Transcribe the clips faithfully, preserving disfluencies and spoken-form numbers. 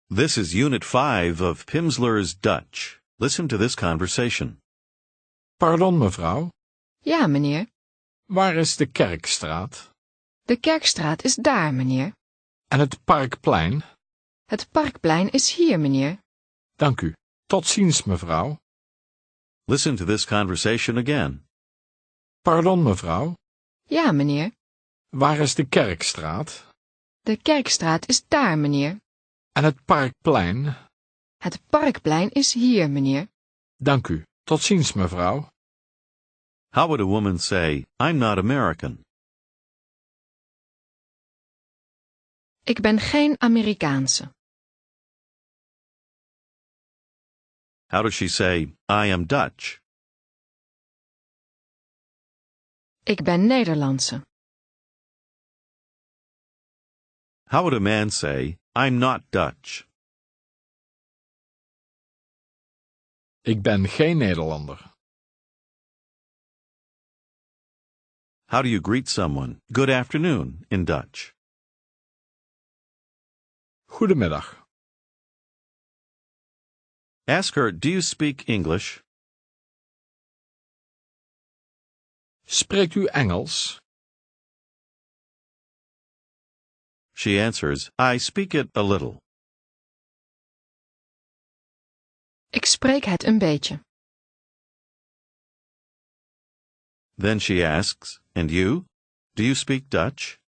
This is Unit five of Pimsleur's Dutch. Listen to this conversation. Pardon, mevrouw. Ja, meneer. Waar is de Kerkstraat? De Kerkstraat is daar, meneer. En het Parkplein? Het Parkplein is hier, meneer. Dank u. Tot ziens, mevrouw. Listen to this conversation again. Pardon, mevrouw. Ja, meneer. Waar is de Kerkstraat? De Kerkstraat is daar, meneer. En het Parkplein? Het Parkplein is hier, meneer. Dank u. Tot ziens, mevrouw. How would a woman say, I'm not American? Ik ben geen Amerikaanse. How does she say, I am Dutch? Ik ben Nederlandse. How would a man say, I'm not Dutch? Ik ben geen Nederlander. How do you greet someone, good afternoon, in Dutch? Goedemiddag. Ask her, do you speak English? Spreekt u Engels? She answers, I speak it a little. Ik spreek het een beetje. Then she asks, and you? Do you speak Dutch?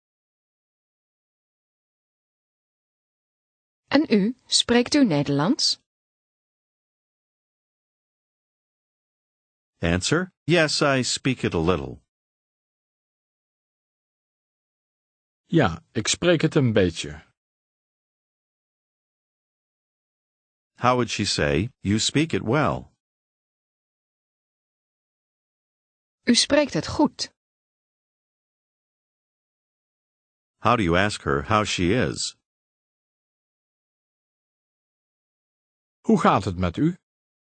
En u, spreekt u Nederlands? Answer, yes, I speak it a little. Ja, ik spreek het een beetje. How would she say, you speak it well? U spreekt het goed. How do you ask her how she is? Hoe gaat het met u?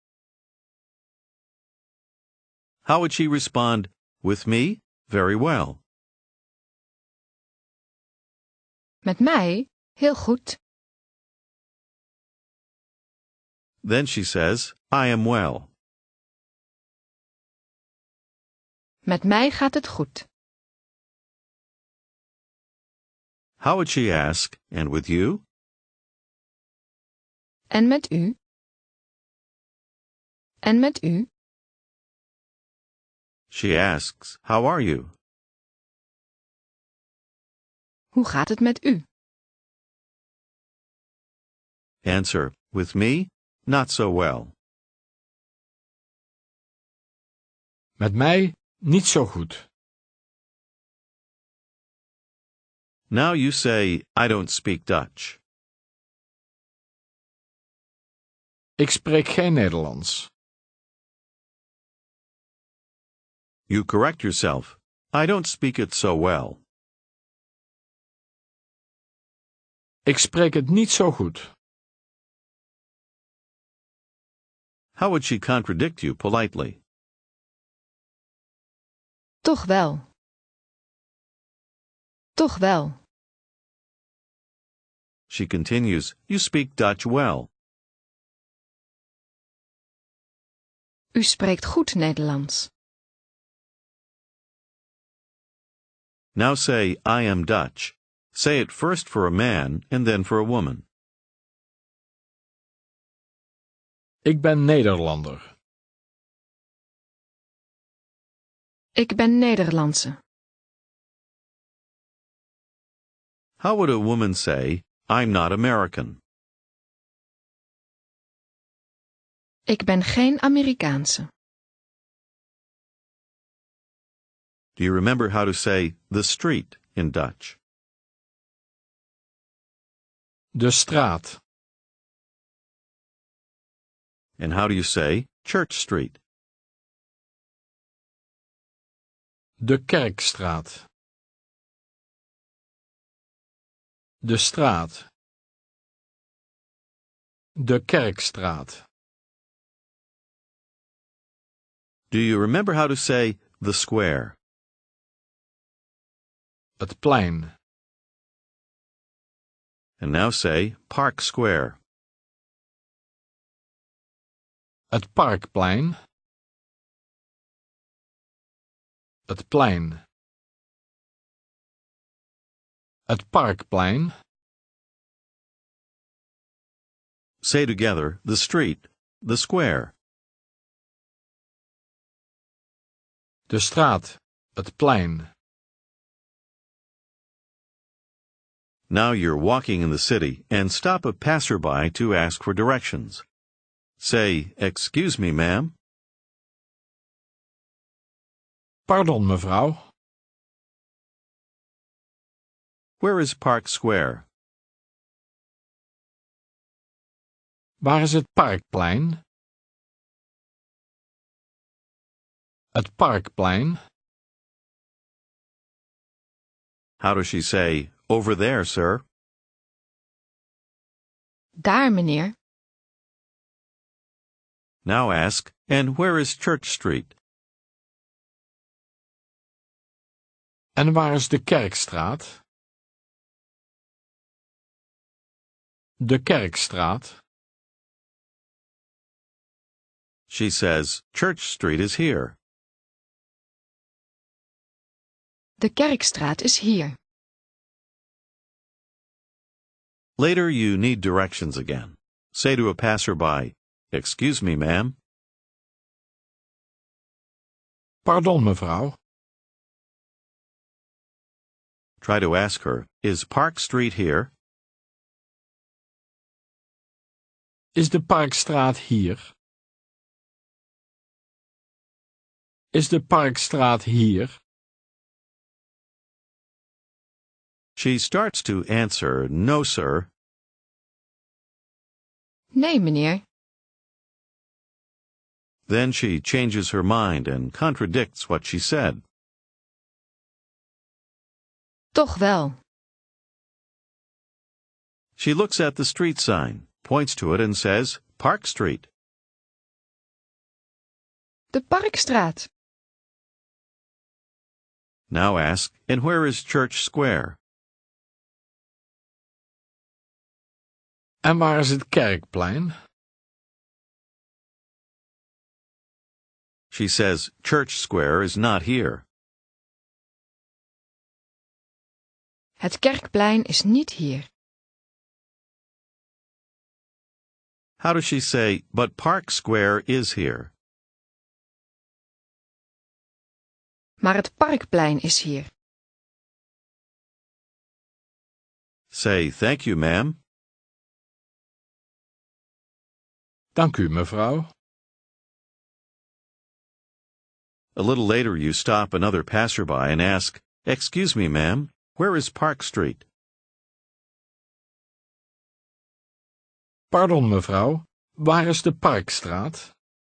How would she respond, with me? Very well. Met mij? Heel goed. Then she says, I am well. Met mij gaat het goed. How would she ask, and with you? En met u? En met u? She asks, how are you? Hoe gaat het met u? Answer, with me? Not so well. Met mij niet zo goed. Now you say, I don't speak Dutch. Ik spreek geen Nederlands. You correct yourself. I don't speak it so well. Ik spreek het niet zo goed. How would she contradict you politely? Toch wel. Toch wel. She continues, you speak Dutch well. U spreekt goed Nederlands. Now say, I am Dutch. Say it first for a man and then for a woman. Ik ben Nederlander. Ik ben Nederlandse. How would a woman say, I'm not American? Ik ben geen Amerikaanse. Do you remember how to say the street in Dutch? De straat. And how do you say Church Street? De Kerkstraat. De straat. De Kerkstraat. Do you remember how to say the square? Het plein. And now say Park Square. Het Parkplein. Het plein. Het Parkplein. Say together, the street, the square. De straat. Het plein. Now you're walking in the city and stop a passerby to ask for directions. Say, "Excuse me, ma'am." Pardon, mevrouw. Where is Park Square? Waar is het Parkplein? Het Parkplein. How does she say, "Over there, sir"? Daar, meneer. Now ask, "And where is Church Street?" En waar is de Kerkstraat? De Kerkstraat. She says, "Church Street is here." De Kerkstraat is hier. Later you need directions again. Say to a passerby, "Excuse me, ma'am." Pardon, mevrouw. Try to ask her, "Is Park Street here?" Is de Parkstraat hier? Is de Parkstraat hier? She starts to answer, "No, sir." Nee, meneer. Then she changes her mind and contradicts what she said. Toch wel. She looks at the street sign, points to it and says, "Park Street." De Parkstraat. Now ask, "And where is Church Square?" En waar is het Kerkplein? She says, "Church Square is not here." Het Kerkplein is niet hier. How does she say, "But Park Square is here"? Maar het Parkplein is hier. Say, "Thank you, ma'am." Dank u, mevrouw. A little later you stop another passerby and ask, "Excuse me, ma'am, where is Park Street?" Pardon, mevrouw. Waar is de Parkstraat?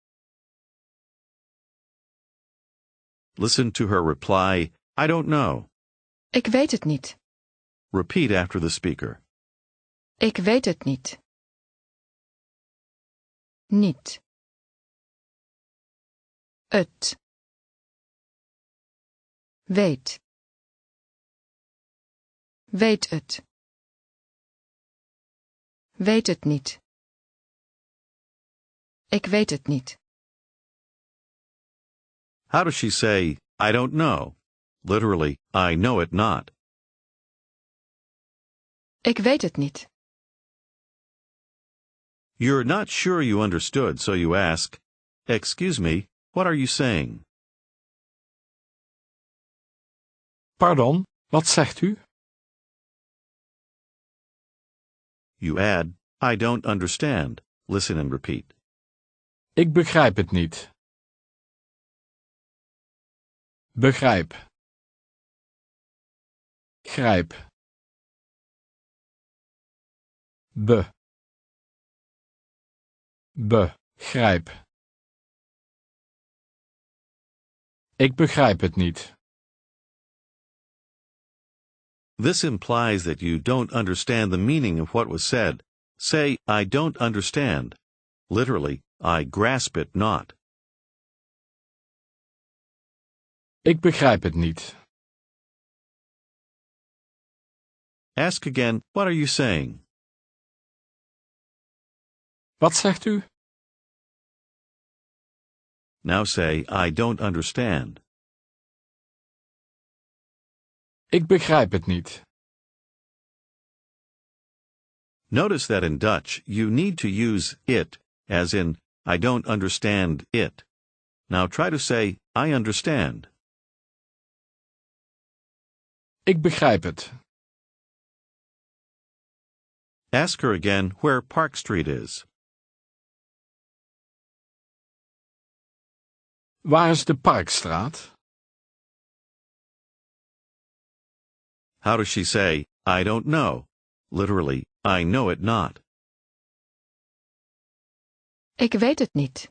Listen to her reply, "I don't know." Ik weet het niet. Repeat after the speaker. Ik weet het niet. Niet. Het. Weet. Weet het. Weet het niet. Ik weet het niet. How does she say, "I don't know"? Literally, "I know it not." Ik weet het niet. You're not sure you understood, so you ask, "Excuse me, what are you saying?" Pardon, wat zegt u? You add, "I don't understand." Listen and repeat. Ik begrijp het niet. Begrijp. Grijp. Be. Begrijp. Ik begrijp het niet. This implies that you don't understand the meaning of what was said. Say, "I don't understand." Literally, "I grasp it not." Ik begrijp het niet. Ask again, "What are you saying?" Wat zegt u? Now say, I don't understand. Ik begrijp het niet. Notice that in Dutch, you need to use it, as in, I don't understand it. Now try to say, I understand. Ik begrijp het. Ask her again where Park Street is. Waar is de Parkstraat? How does she say, I don't know? Literally, I know it not. Ik weet het niet.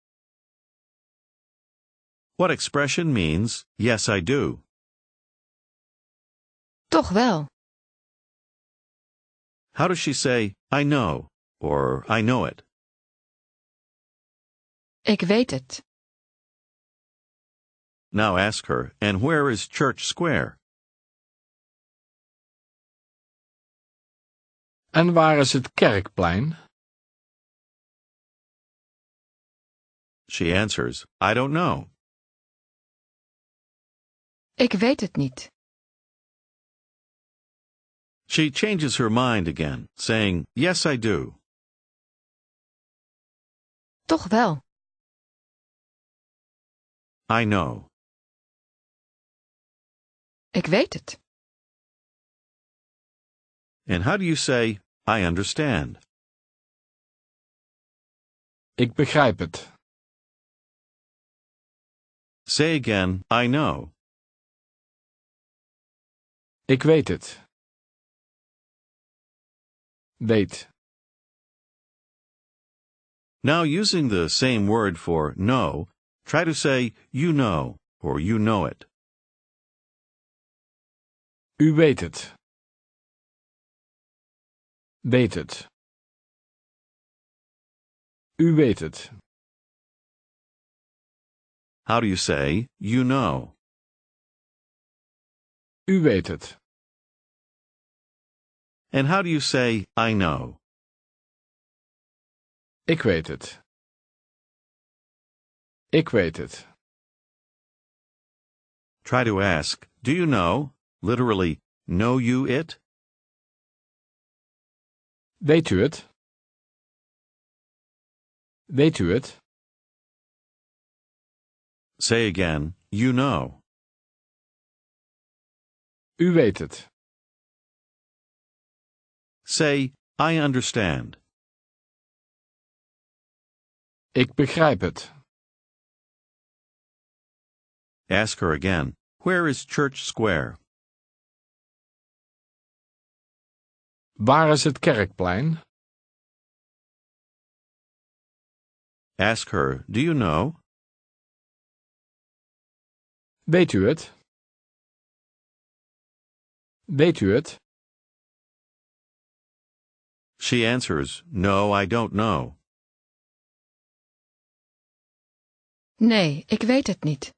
What expression means, yes, I do? Toch wel. How does she say, I know, or I know it? Ik weet het. Now ask her, and where is Church Square? En waar is het Kerkplein? She answers, I don't know. Ik weet het niet. She changes her mind again, saying, yes, I do. Toch wel. I know. Ik weet het. And how do you say, I understand? Ik begrijp het. Say again, I know. Ik weet het. Weet. Now using the same word for know, try to say, you know, or you know it. U weet het. Weet het. U weet het. How do you say, you know? U weet het. And how do you say, I know? Ik weet het. Ik weet het. Try to ask, do you know? Literally, know you it? Weet u het? Weet u het? Say again, you know. U weet het. Say, I understand. Ik begrijp het. Ask her again, where is Church Square? Waar is het Kerkplein? Ask her, do you know? Weet u het? Weet u het? She answers, no, I don't know. Nee, ik weet het niet.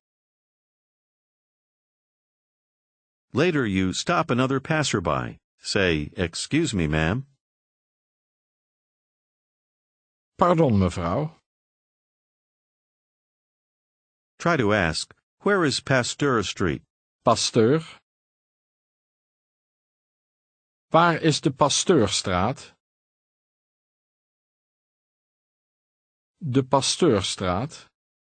Later you stop another passerby. Say, excuse me, ma'am. Pardon, mevrouw. Try to ask, where is Pasteur Street? Pasteur. Waar is de Pasteurstraat? De Pasteurstraat.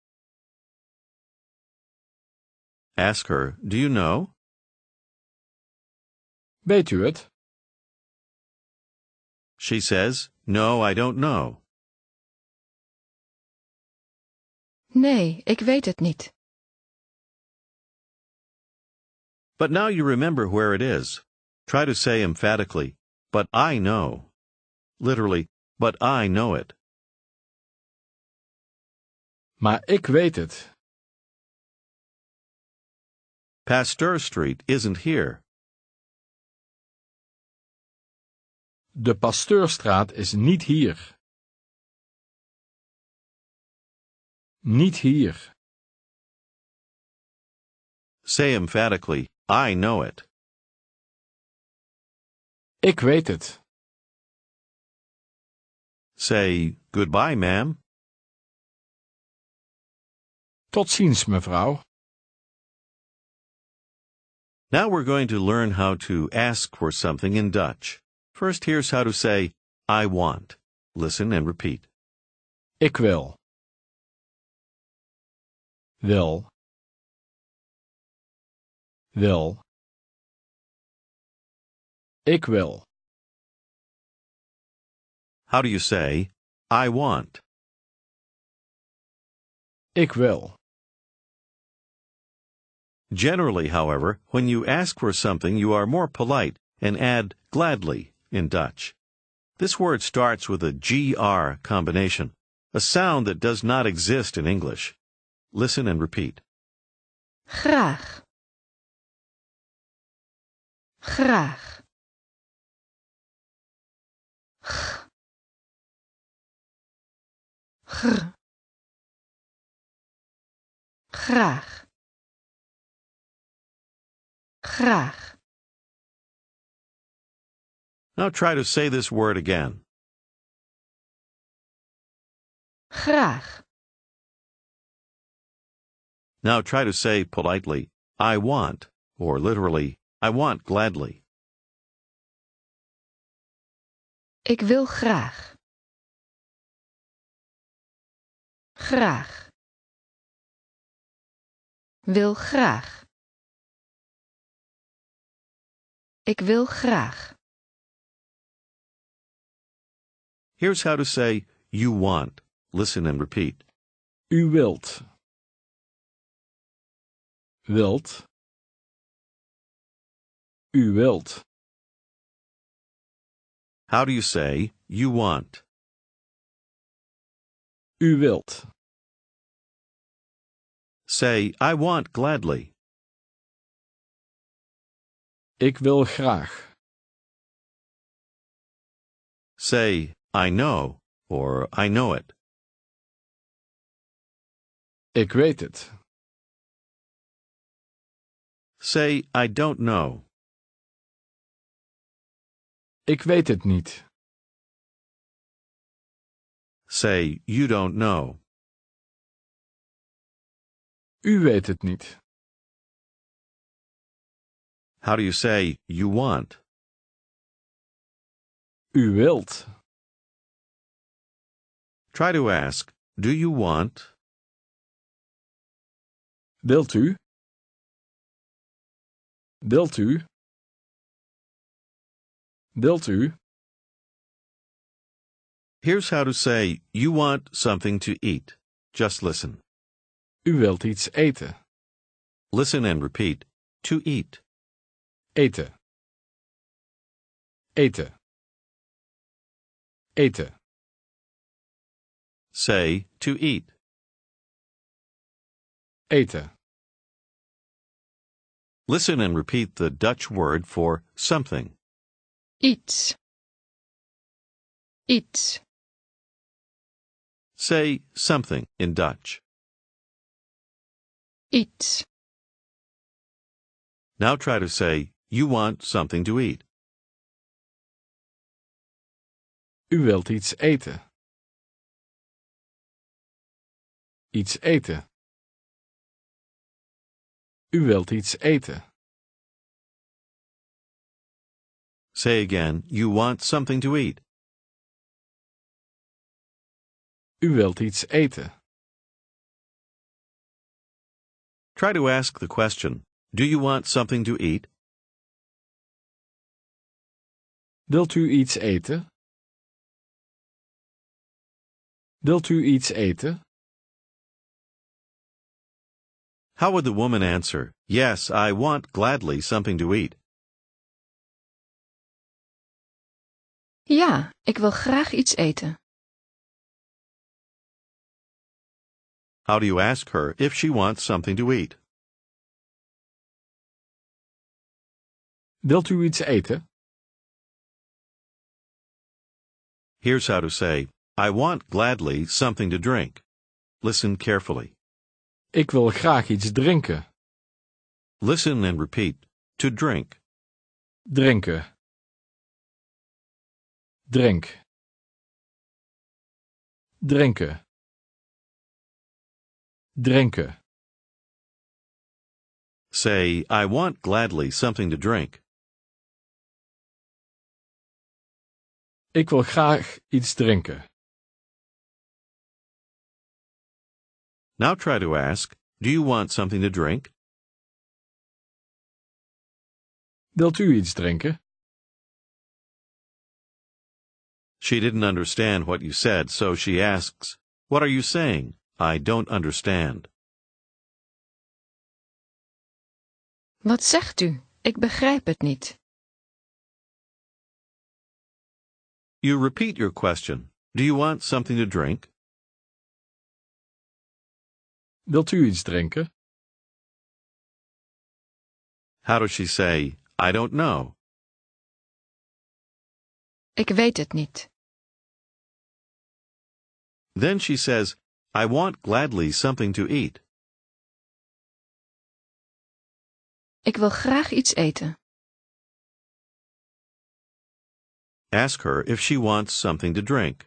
Ask her, do you know? Weet u het? She says, no, I don't know. Nee, ik weet het niet. But now you remember where it is. Try to say emphatically, but I know. Literally, but I know it. Maar ik weet het. Pasteur Street isn't here. De Pasteurstraat is niet hier. Niet hier. Say emphatically, I know it. Ik weet het. Say, goodbye, ma'am. Tot ziens, mevrouw. Now we're going to learn how to ask for something in Dutch. First, here's how to say, I want. Listen and repeat. Ik wil. Wil. Wil. Ik wil. How do you say, I want? Ik wil. Generally, however, when you ask for something, you are more polite and add gladly in Dutch. This word starts with a G R combination, a sound that does not exist in English. Listen and repeat. Graag. Graag. G. Gr. Graag. Graag. Now try to say this word again. Graag. Now try to say politely, I want, or literally, I want gladly. Ik wil graag. Graag. Wil graag. Ik wil graag. Here's how to say, you want. Listen and repeat. U wilt. Wilt. U wilt. How do you say, you want? U wilt. Say, I want gladly. Ik wil graag. Say, I know, or I know it. Ik weet het. Say, I don't know. Ik weet het niet. Say, you don't know. U weet het niet. How do you say, you want? U wilt. Try to ask, do you want? Wilt u? Wilt u? Wilt u? Here's how to say, you want something to eat. Just listen. U wilt iets eten. Listen and repeat. To eat. Eten. Eten. Eten. Say, to eat. Eten. Listen and repeat the Dutch word for something. Iets. Iets. Say something in Dutch. Iets. Now try to say, you want something to eat. U wilt iets eten. Iets eten. U wilt iets eten. Say again, you want something to eat. U wilt iets eten. Try to ask the question, do you want something to eat? Wilt u iets eten? Wilt u iets eten? How would the woman answer, yes, I want gladly something to eat? Ja, ik wil graag iets eten. How do you ask her if she wants something to eat? Wilt u iets eten? Here's how to say, I want gladly something to drink. Listen carefully. Ik wil graag iets drinken. Listen and repeat. To drink. Drinken. Drink. Drinken. Drinken. Say, I want gladly something to drink. Ik wil graag iets drinken. Now try to ask, do you want something to drink? Wilt u iets drinken? She didn't understand what you said, so she asks, what are you saying? I don't understand. Wat zegt u? Ik begrijp het niet. You repeat your question. Do you want something to drink? Wilt u iets drinken? How does she say, I don't know? Ik weet het niet. Then she says, I want gladly something to eat. Ik wil graag iets eten. Ask her if she wants something to drink.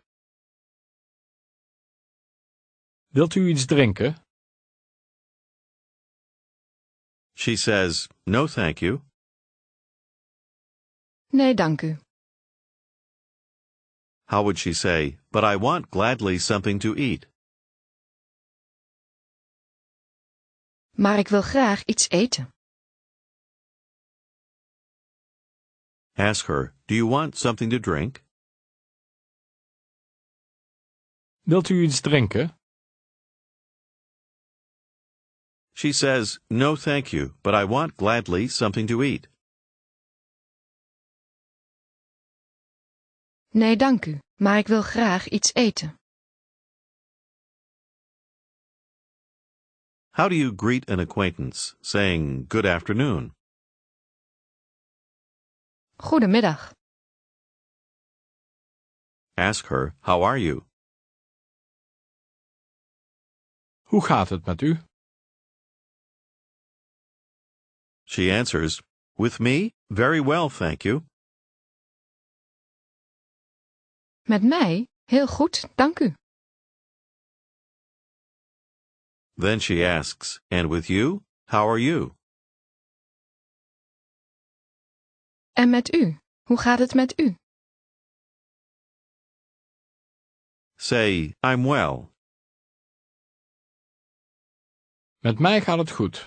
Wilt u iets drinken? She says, no thank you. Nee, dank u. How would she say, but I want gladly something to eat? Maar ik wil graag iets eten. Ask her, do you want something to drink? Wilt u iets drinken? She says, no thank you, but I want gladly something to eat. Nee, dank u, maar ik wil graag iets eten. How do you greet an acquaintance, saying good afternoon? Goedemiddag. Ask her, how are you? Hoe gaat het met u? She answers, with me, very well, thank you. Met mij? Heel goed, dank u. Then she asks, and with you, how are you? En met u? Hoe gaat het met u? Say, I'm well. Met mij gaat het goed.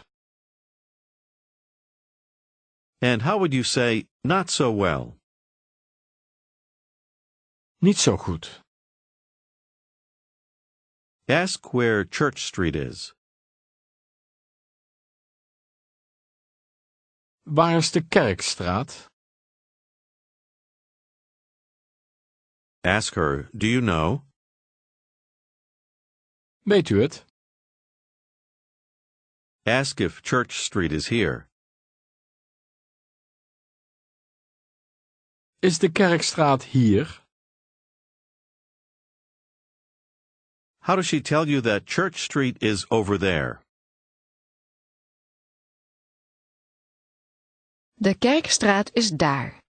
And how would you say, not so well? Niet zo goed. Ask where Church Street is. Waar is de Kerkstraat? Ask her, do you know? Weet u het? Ask if Church Street is here. Is de Kerkstraat hier? How does she tell you that Church Street is over there? De Kerkstraat is daar.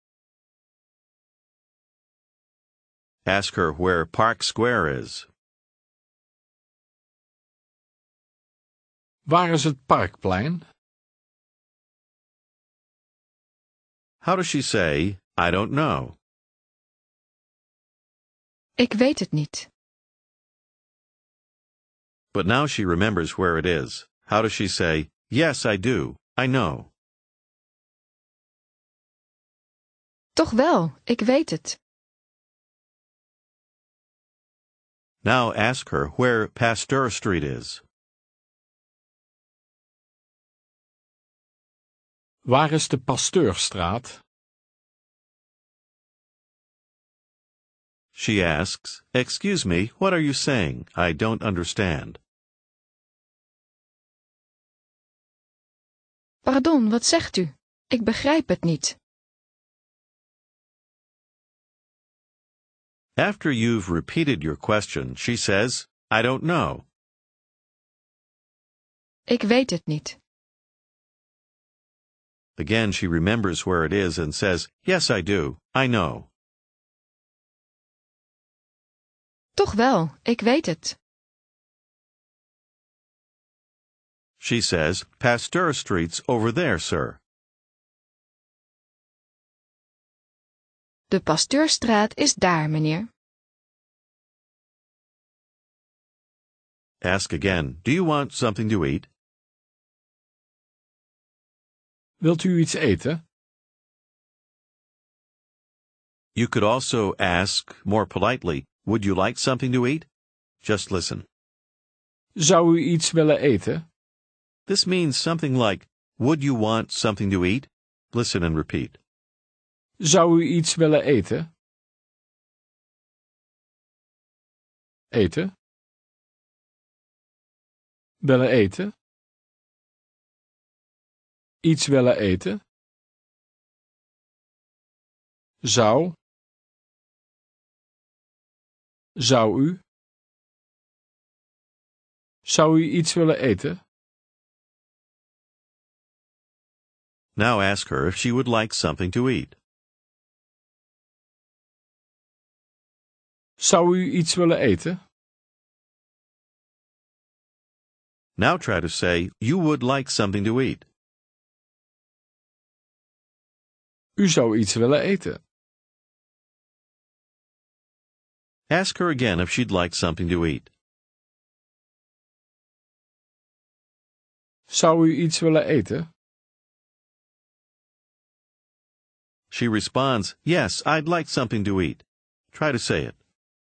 Ask her where Park Square is. Waar is het Parkplein? How does she say, I don't know? Ik weet het niet. But now she remembers where it is. How does she say, yes, I do, I know? Toch wel, ik weet het. Now ask her where Pasteur Street is. Waar is de Pasteurstraat? She asks, excuse me, what are you saying? I don't understand. Pardon, wat zegt u? Ik begrijp het niet. After you've repeated your question, she says, I don't know. Ik weet het niet. Again, she remembers where it is and says, yes, I do, I know. Toch wel, ik weet het. She says, Pasteur Street's over there, sir. De Pasteurstraat is daar, meneer. Ask again, do you want something to eat? Wilt u iets eten? You could also ask, more politely, would you like something to eat? Just listen. Zou u iets willen eten? This means something like, would you want something to eat? Listen and repeat. Zou u iets willen eten? Eten. Willen eten. Iets willen eten. Zou. Zou u. Zou u iets willen eten? Now ask her if she would like something to eat. Zou u iets willen eten? Now try to say, you would like something to eat. U zou iets willen eten. Ask her again if she'd like something to eat. Zou u iets willen eten? She responds, yes, I'd like something to eat. Try to say it.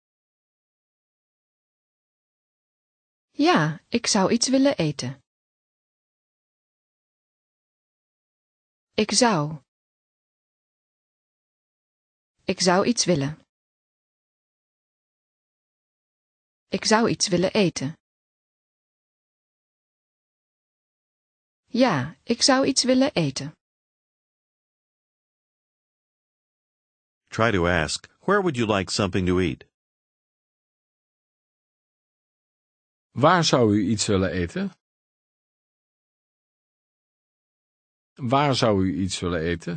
Ja, ik zou iets willen eten. Ik zou. Ik zou iets willen. Ik zou iets willen eten. Ja, ik zou iets willen eten. Try to ask, where would you like something to eat? Waar zou u iets willen eten? Waar zou u iets willen eten?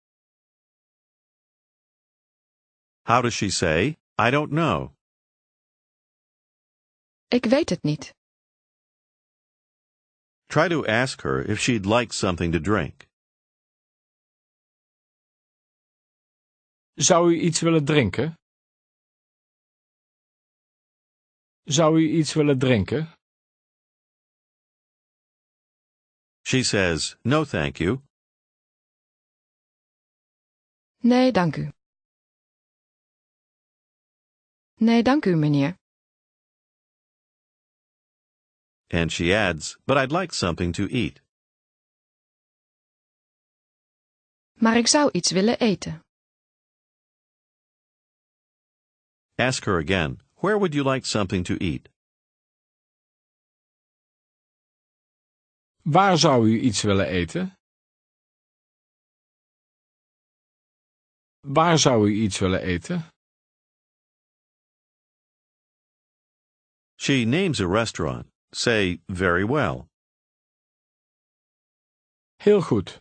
How does she say, I don't know? Ik weet het niet. Try to ask her if she'd like something to drink. Zou u iets willen drinken? Zou u iets willen drinken? She says, no thank you. Nee, dank u. Nee, dank u, meneer. And she adds, but I'd like something to eat. Maar ik zou iets willen eten. Ask her again, where would you like something to eat? Waar zou u iets willen eten? Waar zou u iets willen eten? She names a restaurant. Say, very well. Heel goed.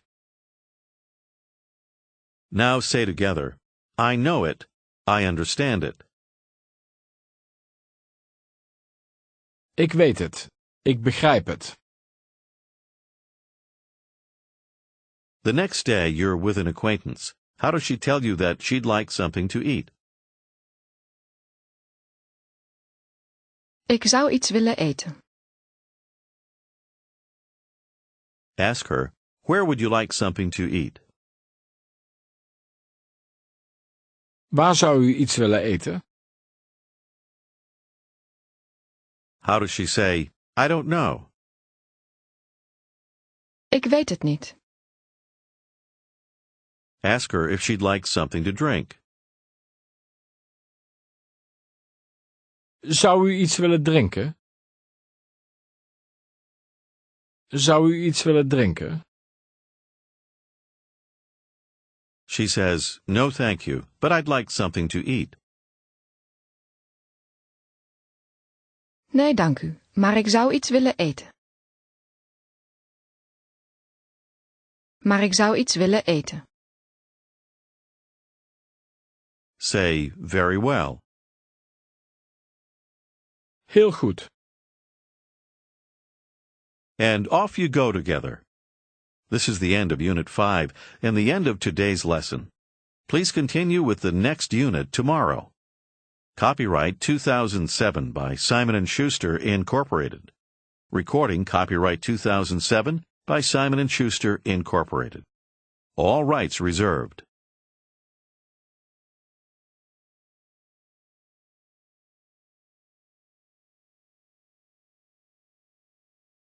Now say together, I know it, I understand it. Ik weet het. Ik begrijp het. The next day you're with an acquaintance. How does she tell you that she'd like something to eat? Ik zou iets willen eten. Ask her, where would you like something to eat? Waar zou u iets willen eten? How does she say, I don't know? Ik weet het niet. Ask her if she'd like something to drink. Zou u iets willen drinken? Zou u iets willen drinken? She says, no thank you, but I'd like something to eat. Nee, dank u, maar ik zou iets willen eten. Maar ik zou iets willen eten. Say, very well. Heel goed. and off you go together. This is the end of Unit five and the end of today's lesson. Please continue with the next unit tomorrow. Copyright two thousand seven by Simon and Schuster, Incorporated. Recording copyright two thousand seven by Simon and Schuster, Incorporated. All rights reserved.